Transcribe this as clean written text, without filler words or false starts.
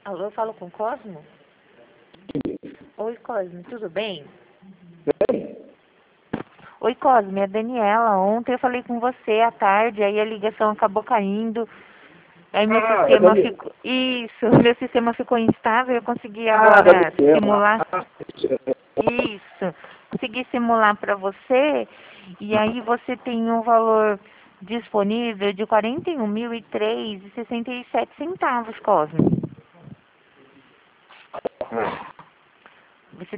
Alô, eu falo com o Cosmo? Oi, Cosmo, tudo bem? Bem? Oi, Cosmo, é a Daniela. Ontem eu falei com você à tarde, aí a ligação acabou caindo. Aí meu sistema Daniela. ficou... Isso, meu sistema ficou instável, eu consegui agora Daniela. simular... Isso, consegui simular para você, e aí você tem um valor disponível de 41.003,67 centavos, Cosmo.